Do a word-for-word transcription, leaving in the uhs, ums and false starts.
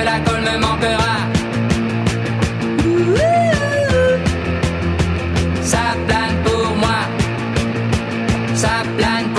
la colle me manquera. Ça plane pour moi, ça plane